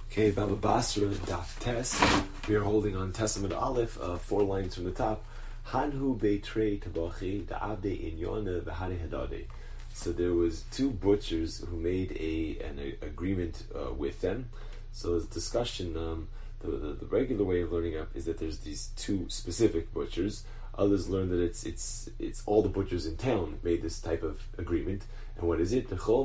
Okay, Baba Basra, Daf Tes. We are holding on Testament Aleph, 4 lines from the top. Hanhu Beitrei Tabachi, Da'avde Inyona, V'hane Hadade. So there was 2 butchers who made an agreement with them. So there's discussion. The regular way of learning up is that there's these 2 specific butchers. Others learn that it's all the butchers in town made this type of agreement. And what is it?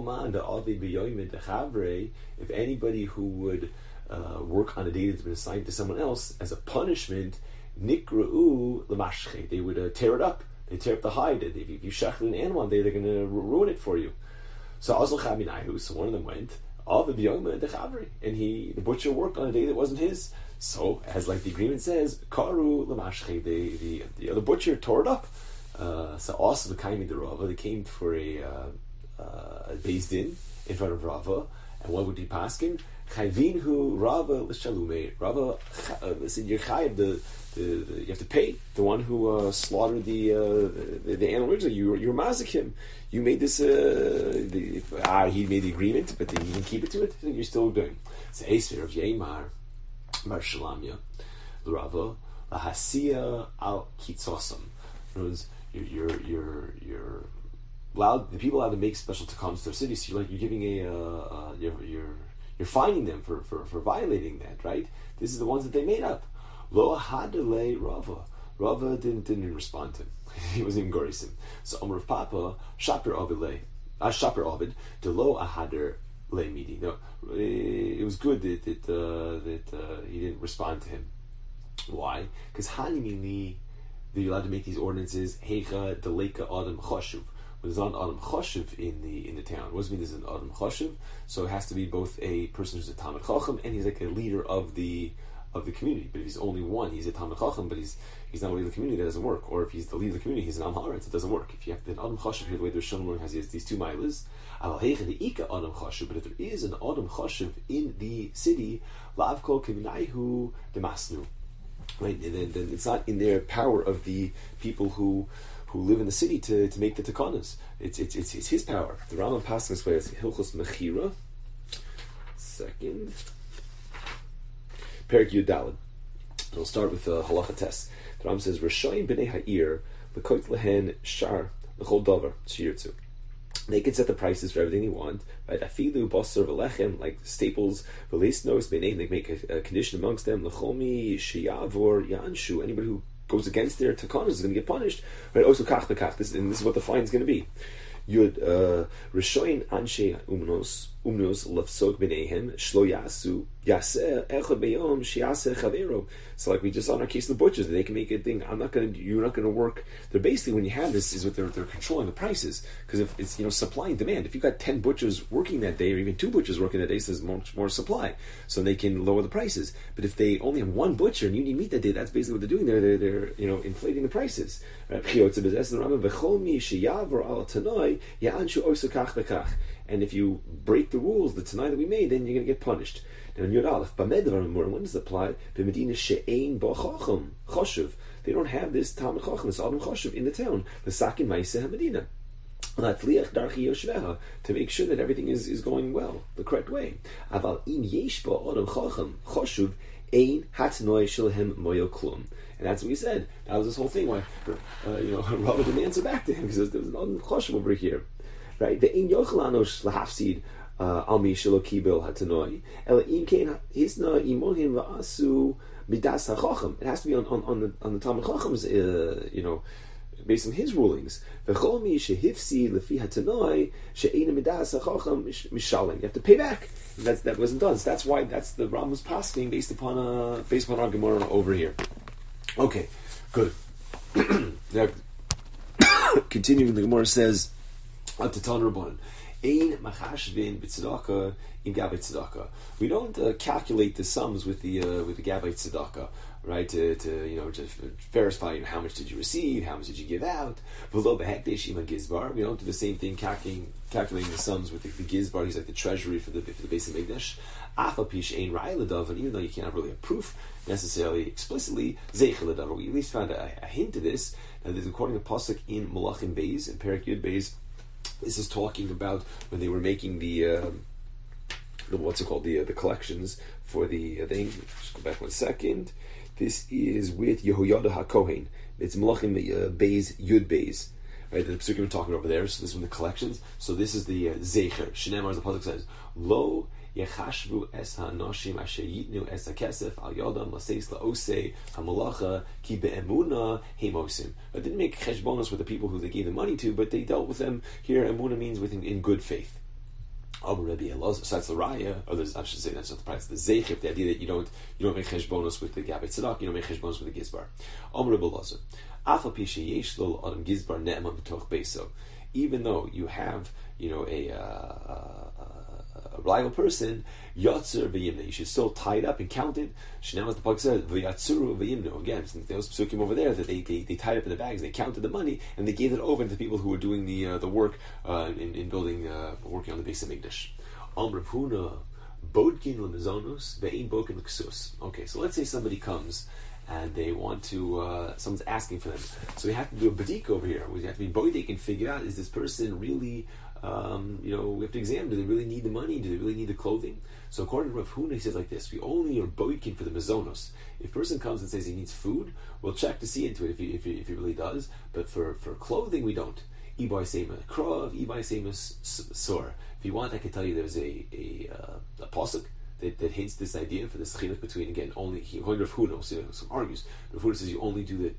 If anybody who would work on a day that's been assigned to someone else as a punishment, nikra'u l'mashche, they would tear it up. They tear up the hide. If you shechted an animal on day, they're going to ruin it for you. So Azal Chaminahu, so one of them went, and the butcher worked on a day that wasn't his. So, as like the agreement says, karu l'mashche, the other butcher tore it up. So also the kaimi the Rava, they came for a Beis Din in front of Rava, and what would he paskin? Chayvinhu Rava l'shalume. Rava said you're chayiv you have to pay the one who slaughtered the animal originally. You're mazikim. You made this. He made the agreement, but then you didn't keep it to it. So you're still doing. So Esfer of Yeimar Mar Shalamya Rava lahasiya al kitzosam. You're allowed. The people allowed to make special takans to their city. So you're giving you're fining them for violating that, right? This is the ones that they made up. Lo hadale Rava. Rava didn't respond to him. He wasn't even gorisim. So Omer of Papa shaper Ovid de lo ahader le midi. No, it was good that he didn't respond to him. Why? Because hanimili that you're allowed to make these ordinances. Heicha deleka adam choshuv. There's not an Adam Choshev in the town. What does it mean there's an Adam Choshev? So it has to be both a person who's a Talmid Chacham and he's like a leader of the community. But if he's only one, he's a Talmid Chacham, but he's not a leader of the community, that doesn't work. Or if he's the leader of the community, he's an Am Haaretz, it doesn't work. If you have the Adam Choshev here, the way the Rishon has these 2 milas, Aval Heicha the Ika Adam Choshev, but if there is an Adam Choshev in the city, La'avkol Keminaihu Demasnu. Right, and then it's not in their power of the people who live in the city to make the takanas. It's his power. The Rambam passes this way as Hilchos Mechira. Second, Perek Yud Daled. We'll start with Halacha Tes. The Rambam says Rishoyim b'nei ha'ir l'koit lehen shar l'chol davar shirtzu. They can set the prices for everything they want, right? Afilu basar v'lechem, like staples, v'leisnos b'nei. They make a condition amongst them. L'chomi sheyavor yanshu. Anybody who goes against their takanas is going to get punished. Right? Also kach bekach. This is what the fine is going to be. Yud rishoin anshe umnos lefsok b'neihem shlo yasu yaseh echad beyom sheyaseh chavero. So like we just saw in our case of the butchers, they can make a thing. You're not going to work. They're basically, when you have this, is what they're controlling the prices, because if it's supply and demand. If you've got 10 butchers working that day, or even 2 butchers working that day, so there's much more supply, so they can lower the prices. But if they only have 1 butcher and you need meat that day, that's basically what they're doing. They're inflating the prices. And if you break the rules, the Tanai that we made, then you're going to get punished. Now in Yud Aleph, when does it apply? They don't have this Talmid Chacham, this Adam Choshev in the town. The Sakin Maiseh HaMedina. To make sure that everything is going well, the correct way. And that's what we said. That was this whole thing why Rava didn't answer back to him because there was an Adam Choshev over here. Right? The in Yochelanos lahafsid al mi shelo kibel hatanoi el in kein hisna imohim va'asu midas hachacham. It has to be on the Talmid Chacham's based on his rulings. V'chol mi shehifsi lefi hatanoi she'ena midas hachacham mishalim. You have to pay back. That wasn't done. So that's why that's the Rambam's passing based upon our Gemara over here. Okay, good. Now, continuing, the Gemara says. We don't calculate the sums with the Gabbai Tzedakah, right? To verify how much did you receive, how much did you give out. We don't do the same thing calculating the sums with the Gizbar. He's like the treasury for the Beis Hamikdash. And even though you can't have really a proof necessarily explicitly, we at least found a hint of this. Now, there's according to Pasuk in Malachim Beis, in Perek Yud Beis. This is talking about when they were making the what's it called, the collections for the thing. Just go back 1 second. This is with Yehoyada HaKohen. It's Malachim Beis Yud Beis. Right, the psukim are talking over there. So this is one of the collections. So this is the Zecher. Shneimar, as the pasuk says, Lo yechashvu es ha'anoshim asher yitnu es ha'kesef al yodam laseis la'osei ha'malacha ki be'emuna hemosim. It didn't make cheshbonos with the people who they gave the money to, but they dealt with them here. Emuna means in good faith. So that's the raya, or I should say that's not the price. The zeichif, the idea that you don't make cheshbonos with the gabbai tzedak, you don't make cheshbonos with the gizbar. Even though you have, a reliable person, yotzer v'yimna, you should still tie it up and count it. Shnei, as the pasuk says, v'yatzuru v'yimna. Again, since those psukim over there that they tied up in the bags, they counted the money and they gave it over to the people who were doing the work in building, working on the Beis Hamikdash. Rav Huna bodkin l'mizonus ve'ein bodkin l'ksus. Okay, so let's say somebody comes and they want to, someone's asking for them. So we have to do a badik over here. We have to be boidik and figure out, is this person really, we have to examine, do they really need the money? Do they really need the clothing? So according to Rav Huna, he says like this, we only are boikin for the mazonos. If a person comes and says he needs food, we'll check to see into it if he really does. But for clothing, we don't. Ibai sema krov, ibai sema sor. If you want, I can tell you there's a pasuk that hints this idea for this chiluk between, again, only according to Rav Huna, some argues. Rav Huna says you only do that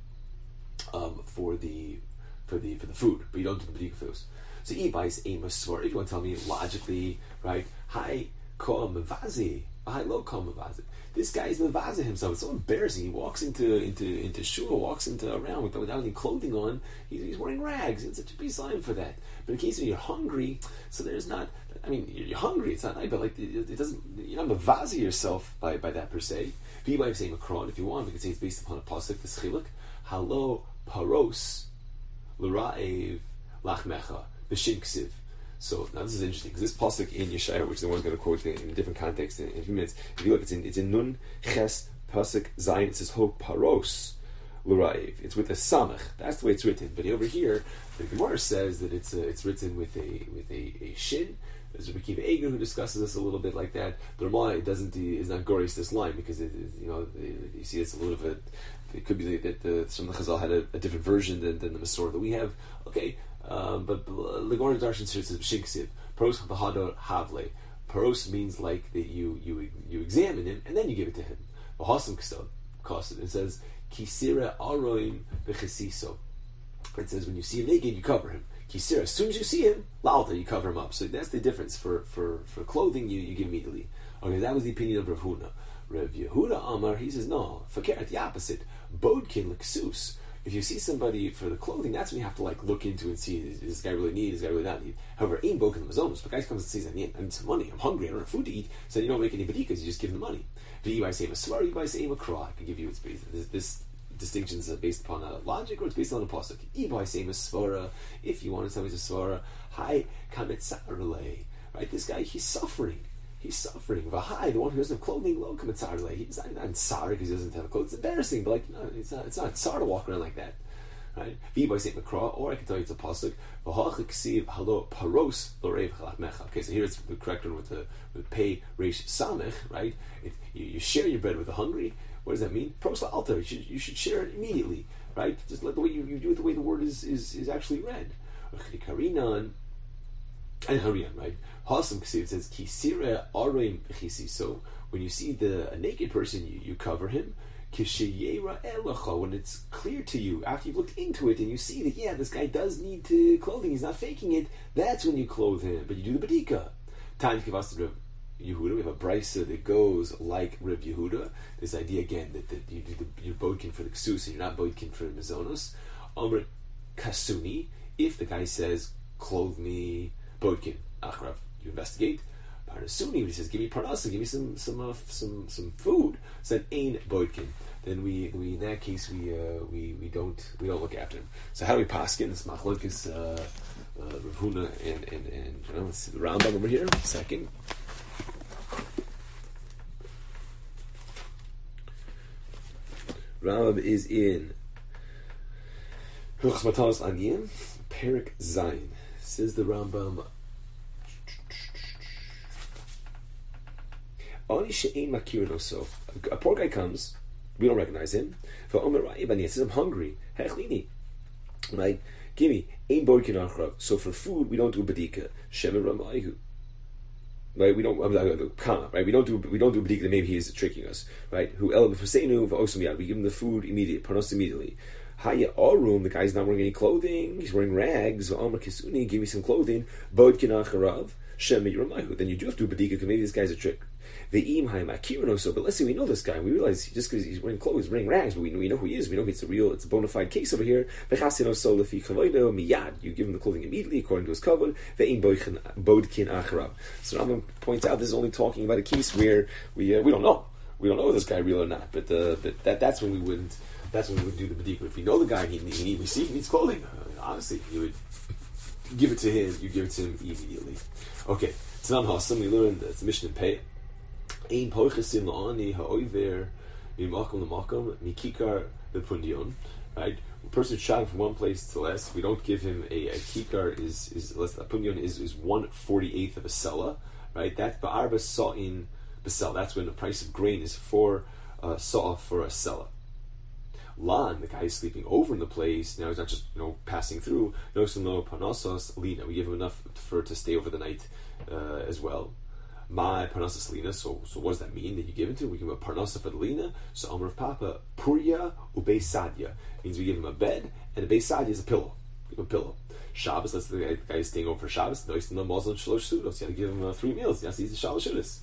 for the food, but you don't do the b'dika for those. So ibais ema svar. If you want to tell me logically, right? Hi ko mavazi, hi lo ko mavazi. This guy is mavazi himself. It's so embarrassing. He walks into shul, walks around without any clothing on. He's wearing rags. It's such a big sign for that. But in case you're hungry, so there's not. I mean, you're hungry. It's not, but like it doesn't. You're not mavazi yourself by that per se. Ibais ema kron. If you want, we can say it's based upon a pasuk. This chiluk halo paros l'ra'ev lachmecha. B'shin. So now this is interesting because this pasuk in Yeshaya, which the one's going to quote in a different context in a few minutes. If you look, it's in Nun Ches pasuk Zayin. It says Ho Paros L'Raiv. It's with a samach. That's the way it's written. But over here, the Gemara says that it's written with a shin. There's Rabbi Akiva Eiger who discusses this a little bit like that. The Ramah is not goris this line because you see it's a little bit. It could be that some of the Chazal had a different version than the Masorah that we have. Okay. But Legorn Darshan says B'shinksiv. Paros v'hador havle. Paros means like that you examine him and then you give it to him. V'hasam k'sod. It says kisira aroim b'chesiso. It says when you see him naked, you cover him. Kisira. As soon as you see him, lalta, you cover him up. So that's the difference. For clothing, you give immediately. Okay, that was the opinion of Rav Huna. Rav Yehuda Amar, he says no. Fakir, the opposite. Bodkin l'ksus. If you see somebody for the clothing, that's when you have to look into and see, does this guy really need, does this guy really not need? However, ain't boken the mazonos. If a guy comes and says, I need some money, I'm hungry, I don't have food to eat, so you don't make any badikas, you just give him the money. If you buy say a svar, you buy say a kra, I can give you its base. This distinction is based upon a logic or it's based on a pasuk. If you want to tell me it's a svara, hi kametzarle. Right, this guy, he's suffering. V'hai, the one who doesn't have clothing, lo kametzarle. He's not sorry because he doesn't have clothes. It's embarrassing, but it's not sorry to walk around like that. Right? V'ibay Saint Makra, or I can tell you it's a pasuk. V'hachik halo paros l'reiv chalach. Okay, so here it's the correct one with pei reish samech. Right? You share your bread with the hungry. What does that mean? Pros altar. You should share it immediately. Right? Just let the way you do it, the way the word is actually read. Karinan and Harian, right? Hasam Ksiv, it says Kisira Arim Chisi. So when you see a naked person, you cover him. Kishiyera Elacha, when it's clear to you after you've looked into it and you see that this guy does need clothing, he's not faking it. That's when you clothe him, but you do the badika. Time Kivas Reb Yehuda. We have a brisa that goes like Reb Yehuda. This idea again that you do you're bodkin for the ksus and you're not bodkin for the mizonos. Amr Kasuni. If the guy says clothe me. Bodkin, Achrav, you investigate. Parnasuni, when he says, give me parnasa, give me some food, said ain bodkin. Then we in that case we don't look after him. So how do we paskin? This machlok is Rav Huna and let's see the Rambam over here. Second. Rambam is in Hilchos Matanos Aniyim, Perik Zayin. Says the Rambam, A poor guy comes, we don't recognize him. He says, I'm hungry. Right? Give me. So for food, we don't do bedika. Right, we don't. Right, we don't do bedika. Maybe he is tricking us. Right, we give him the food immediately. Haya Arum, the guy's not wearing any clothing. He's wearing rags. Give me some clothing. Then you do have to do bedika because maybe this guy's a trick. But let's say we know this guy, and we realize just because he's wearing clothes, wearing rags, but we know who he is. We know it's a bona fide case over here. You give him the clothing immediately according to his kavod. So Rambam points out this is only talking about a case where we don't know. We don't know if this guy real or not. But that's when we wouldn't. That's when we would do the bedikah. If we know the guy, we see he needs clothing. Honestly, you would give it to him. You give it to him immediately. Okay. Tanam Hasam, we learned it's a mission in Pei. Ein poichesim la'ani ha'oiver mimakom l'makom mikikar lepundion. Right, a person traveling from one place to the last. We don't give him a kikar. Is less. A pundion is 1/48 of a sela. Right, that's ba'arba sa'in b'sel. That's when the price of grain is 4 sa'a for a sela. Lan, the guy is sleeping over in the place. Now he's not just passing through. No panasos lina. We give him enough to stay over the night as well. My parnasas lina. So what does that mean that you give it to? We give him a parnasa for the lina. So Amar of Papa Purya ubei sadya means we give him a bed, and a base sadya is a pillow. Give him a pillow. Shabbos, that's the guy is staying over for Shabbos. No, he's in the Muslim shalosh sudos. You have to give him 3 meals. He has to eat the shalosh sudos.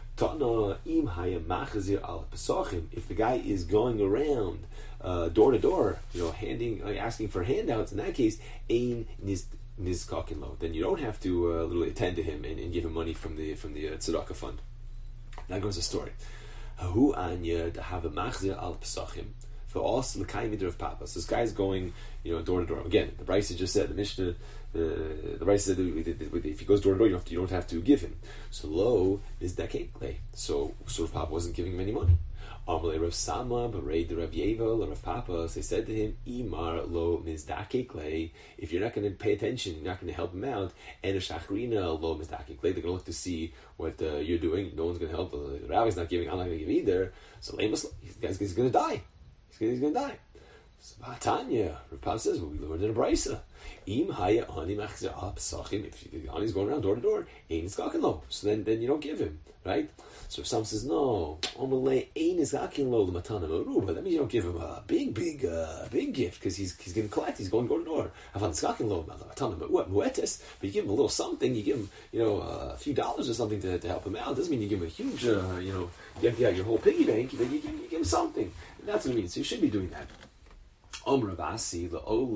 If the guy is going around door to door, asking for handouts, in that case, ein nizkakin lo, then you don't have to literally attend to him and give him money from the tzedakah fund. Now goes the story. Hu anya to have a machzir al pesachim for us l'kai midr of papa. So this guy's going, door to door. Again, the Brisa just said the Mishnah. The Brisa said that if he goes door to door, you don't have to give him. So lo is dakekle. So Papa wasn't giving him any money. Amalei Rav Sama, Barei the Rav Yevel, Rav Papa. So they said to him, Imar lo mizdakekle. If you're not going to pay attention, you're not going to help him out. And shachrina lo mizdakekle. They're going to look to see what you're doing. No one's going to help. The rabbi's not giving. I'm not going to give either. So he's going to die. He's going to die. So Tanya, Rav Papa says, we learned in a Brisa. Im haya ani machzir al pesachim. If the ani's going around door to door, ein nizkakin lo. So then you don't give him, right? So if someone says no, omalei ein nizkakin lo l'matana meruba, that means you don't give him a big gift because he's going to collect. He's going door to door. Avan nizkakin lo l'matana muetes, but you give him a little something. You give him a few dollars or something to help him out. Doesn't mean you give him a huge you empty out your whole piggy bank. Then you give him something. And that's what it means. So you should be doing that. This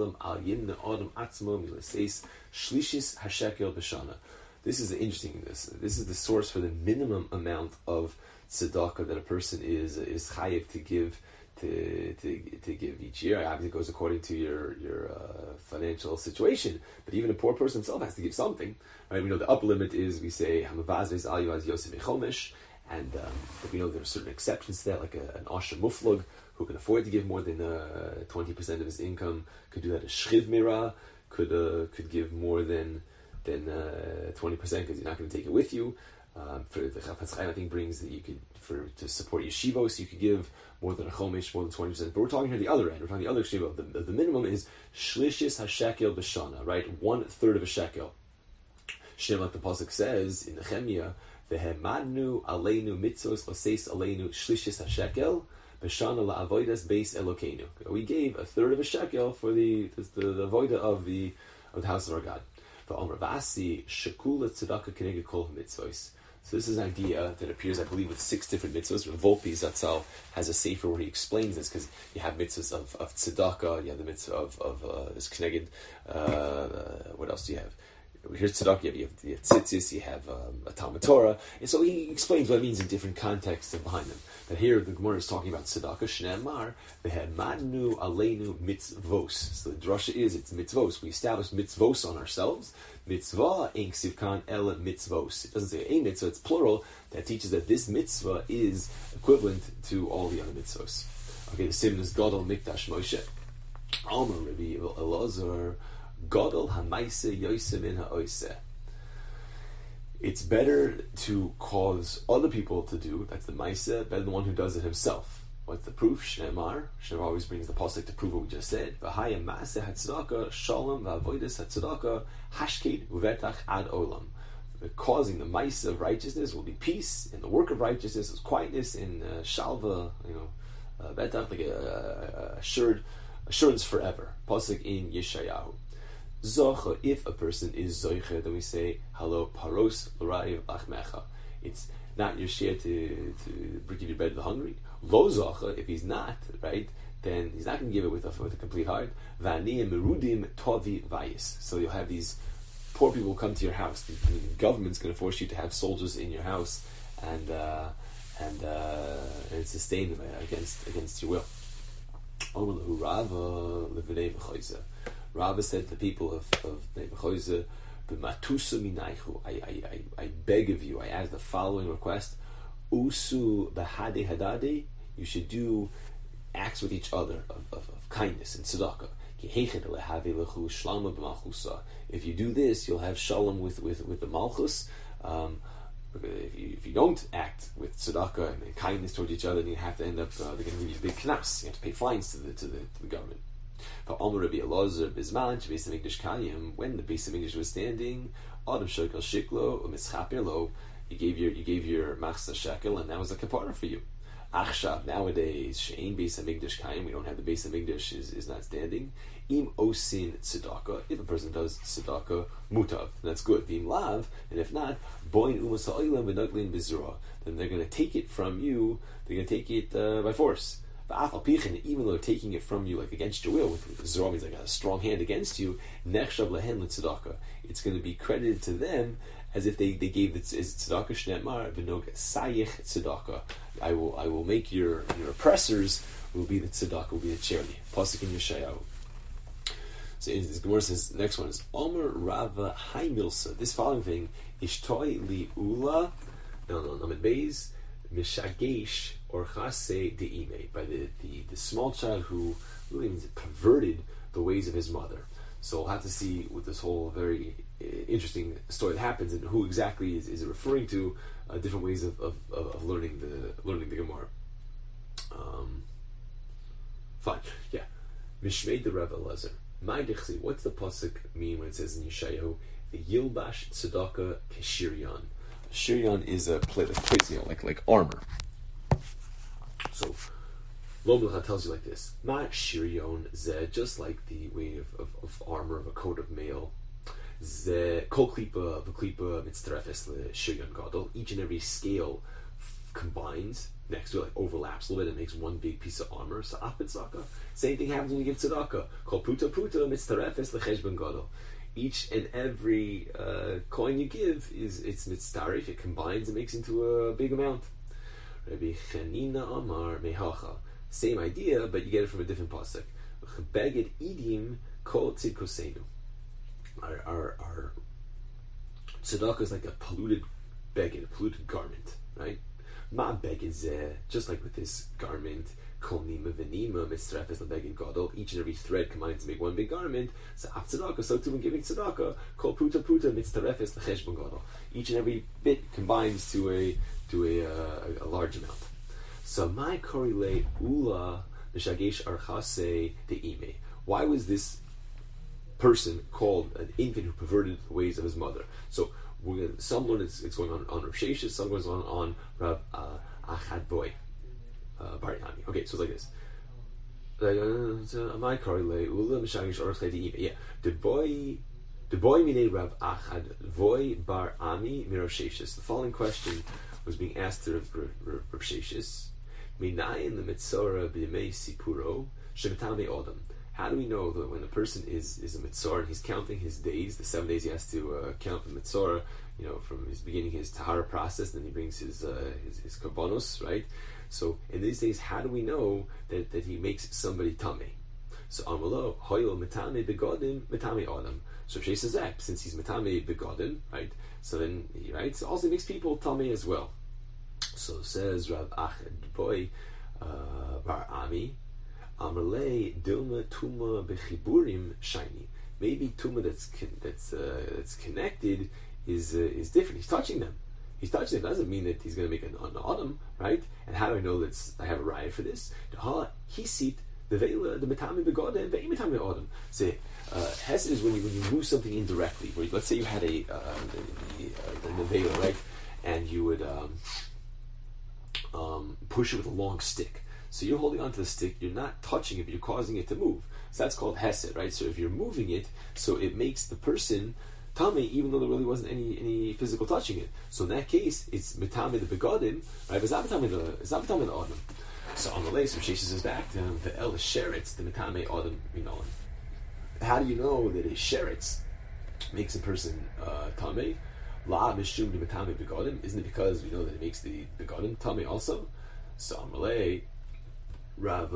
is the interesting. This is the source for the minimum amount of tzedakah that a person is chayiv to give each year. Obviously, it goes according to your financial situation. But even a poor person himself has to give something. Right? We know the upper limit is we say hamavazves al yuaz yosef echomish, and but we know there are certain exceptions to that, like an asher muflug, who can afford to give more than 20% of his income, could do that. A shchiv mirah could give more than 20% because you're not going to take it with you. For the Chafetz Chaim, I think brings that you could to support yeshivos, you could give more than a chomish, more than 20%. But we're talking here the other end. We're talking the other extreme. The minimum is shlishis hashekel b'shana, right? 1/3 of a shekel. Shem, like the pasuk says in Nehemiah, v'hemadnu aleinu mitzvos l'seis aleinu shlishis hashekel. B'shana la'avodas beis Elokeinu. We gave 1/3 of a shekel for the avodah of the house of our God. V'omer v'asi shekula tzedakah keneged kol mitzvos. So this is an idea that appears, I believe, with 6 different mitzvahs. Volpi Zatzal has a sefer where he explains this, because you have mitzvahs of tzedakah, you have the mitzvah of this keneged. What else do you have? Here's tzedakah, you have tzitzis, you have a Talmud Torah, and so he explains what it means in different contexts and behind them. But here the Gemara is talking about tzedakah, shneimar v'hemadnu aleinu mitzvos. So the drasha is it's mitzvos. We establish mitzvos on ourselves. Mitzvah ein ksivkan el mitzvos. It doesn't say a mitzvah; it's plural. That teaches that this mitzvah is equivalent to all the other mitzvos. Okay, the simon is Gadol Mikdash Moshe. Alma Rabbi Elazar. Gadol ha'maise yosem in ha'oiseh. It's better to cause other people to do, that's the Maisa, better than the one who does it himself. What's the proof? Shneimar. Shneimar always brings the pasuk to prove what we just said. V'haya maaseh hatzedakah shalom v'avodas hatzedakah hashked uvetach ad olam. Causing the Maisa of righteousness will be peace, and the work of righteousness is quietness in shalva, vetach, like assurance forever. Pasuk in Yeshayahu. Zocha, if a person is zoicha, then we say, hello, paros l'raiv achmecha. It's not your share to give your bread to the hungry. Lo zocha, if he's not, right, then he's not going to give it with a complete heart. V'aniyim merudim tovi vayis. So you'll have these poor people come to your house. The government's going to force you to have soldiers in your house and sustain them against your will. Rava said to the people of Nebuchadnezzar, I beg of you, I ask the following request: Usu bahade hadade, you should do acts with each other of kindness and tzedakah. If you do this, you'll have shalom with the malchus. If you don't act with tzedakah and kindness towards each other, then you have to end up they're going to give you a big knas. You have to pay fines to the government. When the Beis Hamikdash was standing, you gave your machzah shekel, and that was a kapara for you. Achshav, nowadays, she'ein Beis Hamikdash kayim, we don't have the Beis Hamikdash is not standing. Im osin tzedakah, if a person does tzedakah, mutav, that's good. V'im lav, and if not, boin umas ha'olam v'noglin b'zura, then they're going to take it from you. They're going to take it by force. Even though taking it from you like against your will, with zora means like a strong hand against you, nechshav lehen l'tzedakah, it's going to be credited to them as if they gave the tzedakah. Shneimar v'nog sayich tzedakah. I will make your oppressors will be the tzedakah, will be the charity. Pasuk in Yeshayahu. So the Gemara says, the next one is Omer Rava Hai Milsa. This following thing, Ishtoi li Ula, Namid Beis, Mishagesh or Chase De'ime, by the small child who really means perverted the ways of his mother. So we'll have to see with this whole very interesting story that happens and who exactly is referring to different ways of learning the Gemara. Fine, yeah. Mishmei the Rav Elazar. What's the pasuk mean when it says in Yeshayahu, the Yilbash Tzedakah Keshirion? Shirion is a plate, like armor. So, Lo Melcha tells you like this: Ma Shirion Zeh, just like the way of armor of a coat of mail. Zeh Kol Klipa V'Klipa Mitzterefes LeShirion Gadol. Each and every scale combines next to it, like overlaps a little bit, and makes one big piece of armor. So Af B'Tzedakah. Same thing happens when you give tzedakah. Kol Puta Mitzterefes LeCheshbon Gadol. Each and every coin you give it's mitztarif, it combines and makes into a big amount. Rabbi Chanina Amar Mehacha. Same idea, but you get it from a different pasuk. Beged idim kol tzidkosenu. Our tzedakah is like a polluted beged, a polluted garment, right? Ma beged zeh, just like with this garment, kol nima v'nima mitzrefes lebeged gadol. Each and every thread combines to make one big garment. So af tzedakah, so too when giving tzedakah, kol puta mitzrefes lecheshbon gadol. Each and every bit combines to a large amount. So my korile ula mishagesh archase deime. Why was this person called an infant who perverted the ways of his mother? So some learn it's going on Rav Sheshes, some goes on Rav Achad Boy Bar Ami. Okay, so it's like this. My korile ula mishagesh archase deime. Yeah, the boy mine Rav Achad Voy Bar Ami Mirav Sheshes. The following question was being asked to Rav Sheshes. Minayin the mitzora b'yemei sipuro shemitame odam. How do we know that when a person is a mitzora and he's counting his days, the 7 days he has to count the mitzora, from his beginning his tahara process, then he brings his kabbonos, right? So in these days, how do we know that he makes somebody tamei? So amalo hoyel mitame begodim mitame odam. So Shei says that since he's mitame begodim, right? So then so also makes people tamei as well. So says Rav Achad Boy Bar Ami, Amalei Dilma Tuma Bechiburim Shiny. Maybe Tuma that's connected is different. He's touching them. He's touching them. Doesn't mean that he's going to make an autumn, right? And how do I know that I have a riot for this? He seat the veila, the metame begoda, and ve'im metame autumn. Say, hesed is when you move something indirectly. Where let's say you had the veila, right, and you would push it with a long stick. So you're holding onto the stick, you're not touching it, but you're causing it to move. So that's called hesed, right? So if you're moving it, so it makes the person tame, even though there really wasn't any physical touching it. So in that case, it's metame the begodim, right? But it's not metame the autumn. So on the lace, Rav Sheshes is back to the el sheretz, the metame autumn, How do you know that a sheretz makes a person tame? La mishum the metame begodim. Isn't it because we know that it makes the begodim tame also? So Amalei, Rav,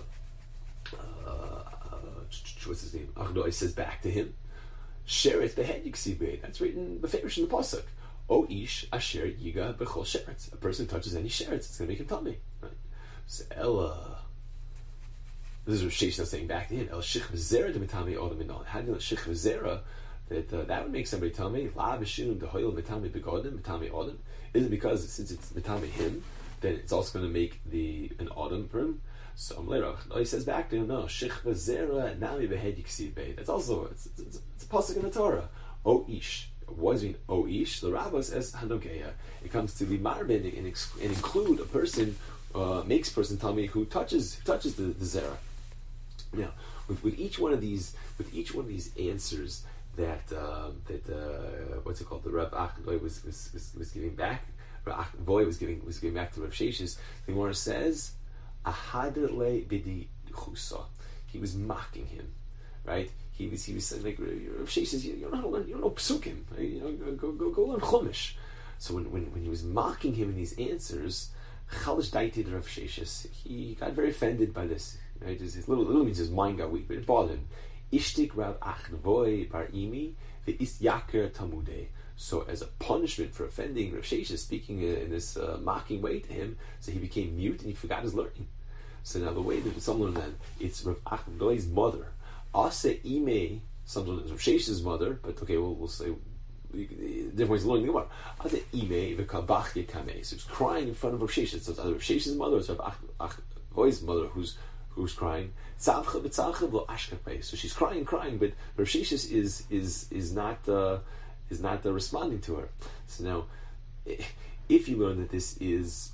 what's his name? Achdoi says back to him, sheretz behed yiksibei. That's written beferish in the pasuk. O ish asher yiga bechol sheretz. A person who touches any sheretz, it's going to make him tame. Right? So Ella, this is Rav Sheshes saying back to him, El shich v'zera de metame odom inon. How do you know shich v'zera that would make somebody tame? La b'shun dehoyel metame begodim metame odom. Is it because since it's metame him, then it's also going to make an autumn for him? So he says back to him, no, shich v'zera nami behed yiksibei. That's also it's a pasuk in the Torah. O ish. What does it mean? O ish. The Rabbah says hanogeya. It comes to be marbin and include a person. Makes person tell me who touches the zera. Now, with each one of these answers that what's it called? The Rav Achdoy was giving back. Rav Achdoy was giving back to Rav Sheshes. The Gemara says, "Ahadle bidi chusa." He was mocking him, right? He was saying like Rav Sheshes, you don't know how to learn. You don't know psukim. Right? Go learn chumash. So when he was mocking him in these answers. Chalish daited Rav Sheshes. He got very offended by this. Right? His little means his mind got weak, but it bothered him. Ishtik Rav Achvoy Bar Imi ve'ist Yaker Tamudei. So as a punishment for offending Rav Sheshes, speaking in this mocking way to him, so he became mute and he forgot his learning. So now the way that some learn that, it's Rav Achvoy's mother. Ase Ime, some learn it's Rav Sheshes' mother, but okay, we'll say different ways of learning the Gemara. So he's crying in front of Rav Sheshes. So it's either Rav Sheshes' mother or it's Rav Achvoy's mother who's crying. So she's crying, but Rav Sheshes is not responding to her. So now, if you learn that this is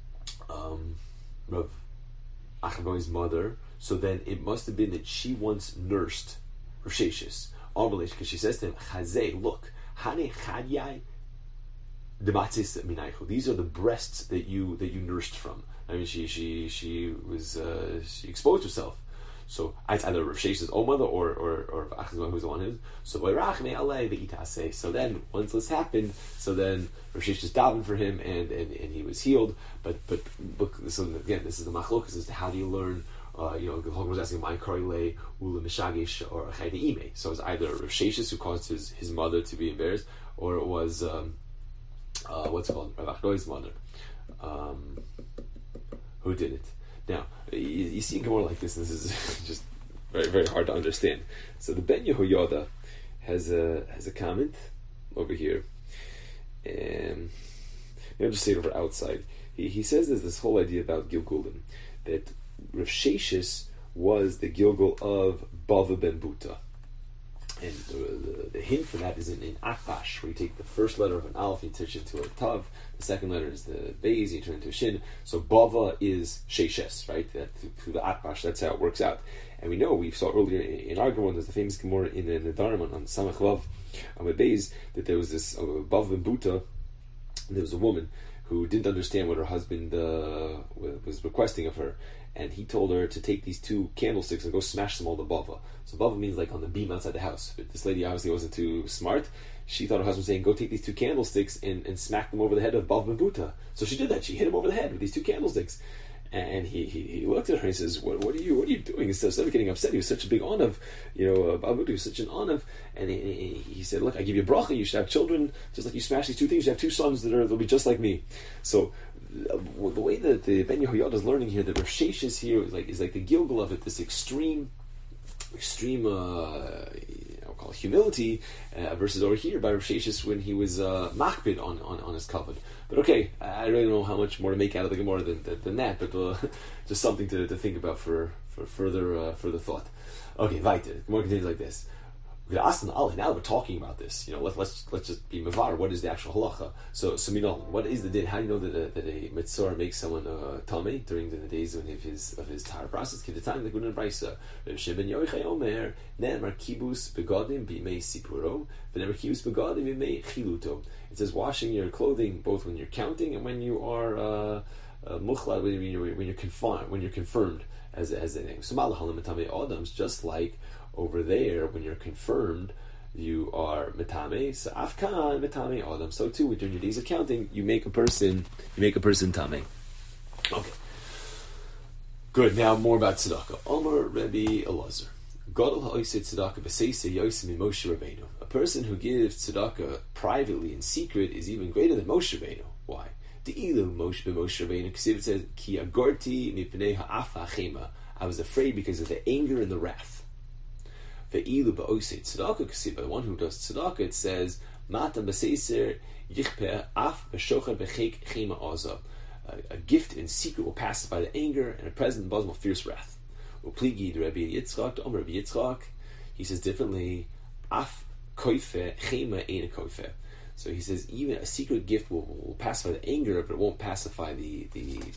Rav Achvoy's mother, so then it must have been that she once nursed Rav Sheshes. Because she says to him, Chazeh, look. These are the breasts that you nursed from. I mean, she exposed herself. So it's either Rav Sheshes' own mother or Achzon, who's the one who's. So then once this happened, so then Rav Sheshes davened for him and he was healed. But so again, this is the machlokas as to how do you learn. The Chacham was asking, "My korele ula mishagish or chayde ime." So it was either Rav Sheshes who caused his mother to be embarrassed, or it was what's it called Rav Achdoy's mother who did it. Now you see more like this. And this is just very very hard to understand. So the Ben Yehoyada has a comment over here, and I'll just say it over outside. He says there's this whole idea about Gilgulim that Rav Sheshes was the Gilgul of Bava ben Buta. And the hint for that is in Akbash, where you take the first letter of an Aleph, you touch it to a Tav, the second letter is the Beis, you turn it into a Shin. So Bava is Sheshes, right? Through the Akbash, that's how it works out. And we know, we saw earlier in our Gemara, there's the famous Gemara in the Dharma on Samach Vav, on the Beis, that there was this Bava ben Buta, and there was a woman who didn't understand what her husband was requesting of her. And he told her to take these two candlesticks and go smash them all to Bava. So Bava means like on the beam outside the house. But this lady obviously wasn't too smart. She thought her husband was saying, go take these two candlesticks and smack them over the head of Bava ben Buta. So she did that. She hit him over the head with these two candlesticks. And he looked at her and he says, what are you doing? Instead of getting upset, he was such a big onav, Bava ben Buta was such an onav. And he said, look, I give you a bracha, you should have children, just like you smash these two things, you have two sons they'll be just like me. So the way that the Ben Yehoyada is learning here, the Rav Sheshes here is like the Gilgul of it, this extreme, call call it humility, versus over here by Rav Sheshes when he was makbid on his kavod. But okay, I really don't know how much more to make out of the Gemara than that, but just something to think about for further thought. Okay, weiter. The Gemara continues like this. Now that we're talking about this, let's just be mavar. What is the actual halacha? So minol, what is the din? How do you know that a mitzvah makes someone tamei during the days of his tara process? Keep the time like in Brisa. Reb Shimon Yochai Omer ne'emar kibus begadim b'mei sipuro v'ne'emar kibus begadim b'mei chiluto. It says washing your clothing both when you're counting and when you are muchlad, when you're confirmed as a name. So malahalim tamei adams, just like over there, when you're confirmed, you are metame. So afkan metame adam. So too, during your days of counting, you make a person tame. Okay. Good. Now more about tzedakah. Omer Rebbe Elazar. Gadol ha'osid tzedakah b'seisei yosim Moshe Rabbeinu. A person who gives tzedakah privately in secret is even greater than Moshe Rabbeinu. Why? De'ilu Moshe Rabbeinu. Because it says ki agorti mipnei ha'afa chema. I was afraid because of the anger and the wrath. By the one who does tzedakah, it says, a gift in secret will pacify the anger, and a present in bosom of fierce wrath. He says differently, so he says even a secret gift will pacify the anger, but it won't pacify the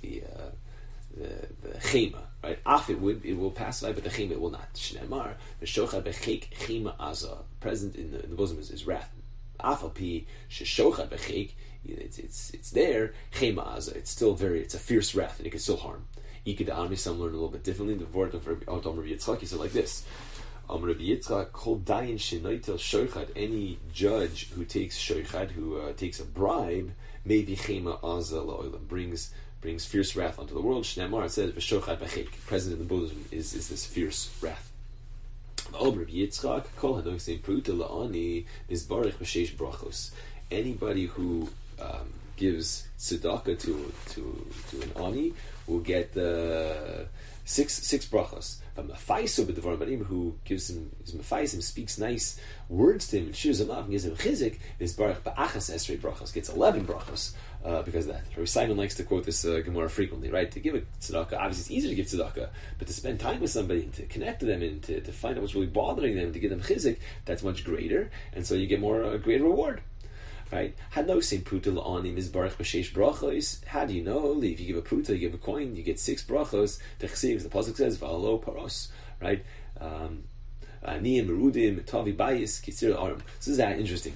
chema, right? It will pacify, but the chema it will not. Shneimar v'shochad b'cheik chema aza, present in the bosom is wrath. Afal pi sheshochad b'cheik, it's there chema aza. It's still it's a fierce wrath, and it can still harm. Ikeda Ami, some learn a little bit differently. The word of Rabbi Yitzchak, he said like this: Rabbi Yitzchak kol dayin shenoitel shochad. Any judge who takes shochad, who takes a bribe, maybe chema aza la'olam, brings fierce wrath onto the world. Shneimar, it says, v'shochad b'cheik, present in the bosom is this fierce wrath. Anybody who gives tzedakah to an ani will get six brachos. But anyone who gives him his mefaisim, speaks nice words to him, and cheers him up and gives him chizik, is barach ba'achas esrei brachos, gets 11 brachos because of that. Rabbi Simon likes to quote this Gemara frequently, right? To give a tzedakah, obviously it's easy to give tzedakah, but to spend time with somebody and to connect to them and to find out what's really bothering them, to give them chizik, that's much greater, and so you get more greater reward. Right? How do you know? If you give a pruta, you give a coin, you get 6 brachos. The pasuk says, "V'alo paros." Right? Aniyim merudim tavi bayis kisir aram. This is that interesting.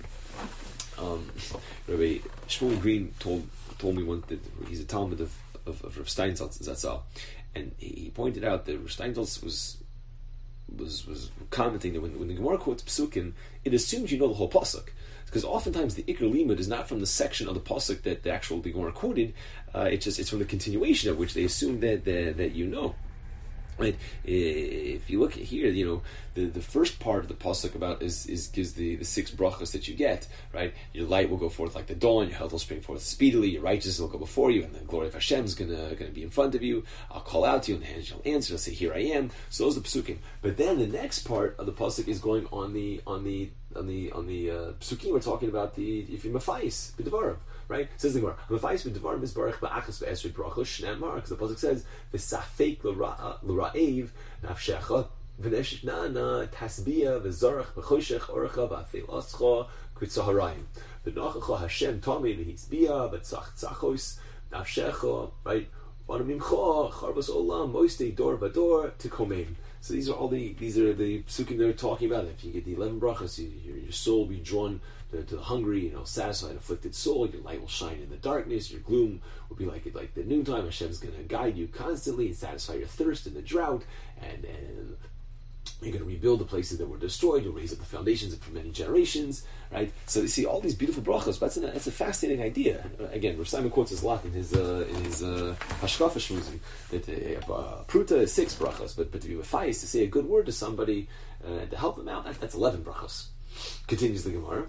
Rabbi Shmuel Green told me once that he's a Talmud of Rav Steinsaltz Zatzal, and he pointed out that Rav Steinsaltz was commenting that when the Gemara quotes psukim, it assumes you know the whole pasuk. Because oftentimes the Iker Limud is not from the section of the pasuk that the actual Gemara quoted. It's from the continuation of which they assume that you know. Right? If you look here, the first part of the pasuk about gives the 6 brachos that you get. Right? Your light will go forth like the dawn. Your health will spring forth speedily. Your righteousness will go before you, and the glory of Hashem is gonna be in front of you. I'll call out to you, and the hand shall answer. I'll say, "Here I am." So those are the psukim. But then the next part of the pasuk is going on the psukim. We're talking about if you mafais b'devarim, right? Says the Gemara, mafais b'devarim is barach ba'achas b'esrei brachos shneimar, because the pasuk says v'safek l'ra'ev nafshecha v'neshna tasbia v'zarach b'choshech oracha v'afel ascha k'tzaharayim v'nachacha Hashem tamei v'hisbia v'tzach tzachos nafshecha, right? V'anamimcha charbas olam moistei dor v'dor t'komein. So these are the psukim they're talking about. If you get the 11 brachas, your soul will be drawn to the hungry, satisfied, afflicted soul. Your light will shine in the darkness. Your gloom will be like the noontime. Hashem's going to guide you constantly and satisfy your thirst in the drought. And you're going to rebuild the places that were destroyed. You'll raise up the foundations for many generations, right? So you see all these beautiful brachas. But that's a fascinating idea. Again, Rav Simon quotes this a lot in his Hashkafa Shmuzim, that pruta is 6 brachas, but to be mefayis, to say a good word to somebody to help them out, that's 11 brachas. Continues the Gemara.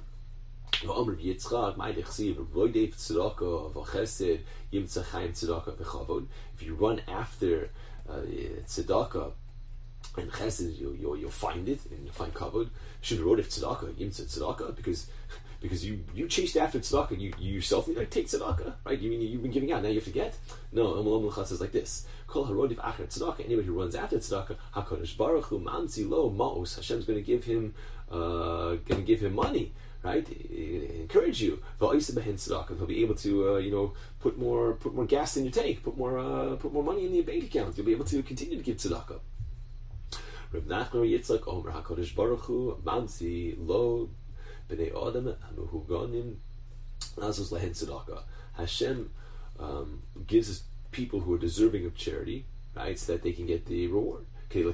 If you run after tzedakah And chesed, you'll find it, and you'll find kavod. Should have wrote if tzedakah, yimtzah tzedakah, because you chased after tzedakah, you yourself need to take tzedakah, right? You mean you've been giving out, now you have to get? No, Amalom L'cha says like this: Kol harodif acher tzedakah. Anybody who runs after tzedakah, Hakadosh Baruch Hu manzi lo ma'os. Hashem's going to give him money, right? Encourage you. He'll be able to put more gas in your tank, put more money in your bank account. You'll be able to continue to give tzedakah. Reb Nachman Yitzchak Omer HaKadosh Baruch Hu Manzi Lo B'nei Adam Hamuhuganim Lazos Lehen Tzedakah. Hashem gives us people who are deserving of charity, right, so that they can get the reward.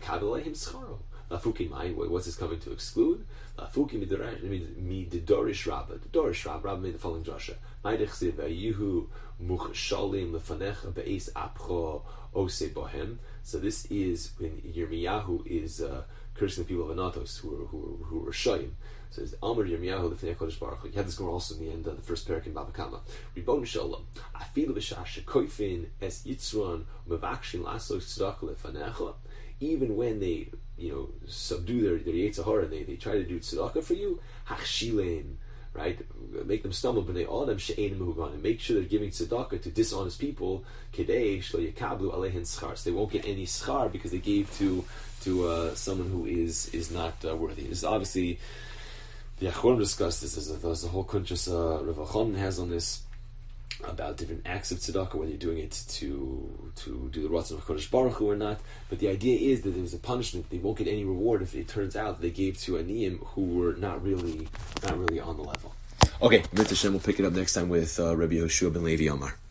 What's this coming to exclude? Lafuki midorish Rabba. Dorish Rabba made the following drasha. Ma'idechsiv Ayuhu Muchshalim Lefanecha Be'es Apcho Ose Bohem. So this is when Yirmiyahu is cursing the people of Anatos who were Shayim. So it's Amar Yirmiyahu Lefnei Kodesh Baruch Hu. You have this going also in the end of the first parak in Bava Kama. Ribon Shalom. Afilu b'shah shekoifin es yitzron mevakshin lasos tzedakah lefanecha. Even when they subdue their Yetzer Hara and they try to do tzedakah for you, hachshilein, right? Make them stumble, b'nei adam she'ein mehugan, and make sure they're giving tzedakah to dishonest people, kedei shlo yakablu alehen schar, so they won't get any schar because they gave to someone who is not worthy. This is obviously the Achronim discussed this. There's a whole kuntres Rav Achon has on this about different acts of tzedakah, whether you're doing it to do the Ratzon of Kodesh Baruch Hu or not. But the idea is that there's a punishment. They won't get any reward if it turns out that they gave to aniyim who were not really on the level. Okay, Mitzvah Hashem, we'll pick it up next time with Rabbi Yehoshua ben Levi Amar.